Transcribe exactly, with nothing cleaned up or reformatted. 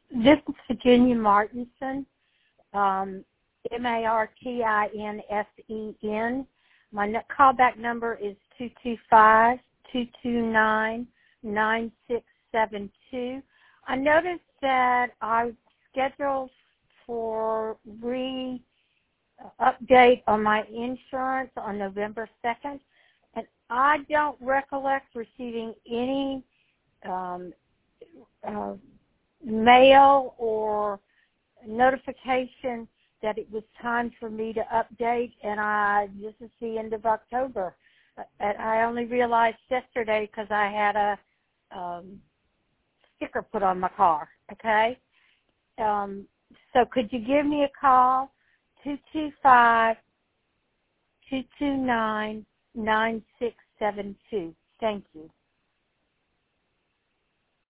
This is Virginia Martinson, um, M A R T I N S E N. My n- callback number is two two five, two two nine, nine six seven two. I noticed that I scheduled for re update on my insurance on November second, and I don't recollect receiving any um, uh, mail or notification that it was time for me to update, and I this is the end of October. And I only realized yesterday because I had a um, sticker put on my car, okay? Um, so could you give me a call, two two five, two two nine, nine six seven two. Thank you.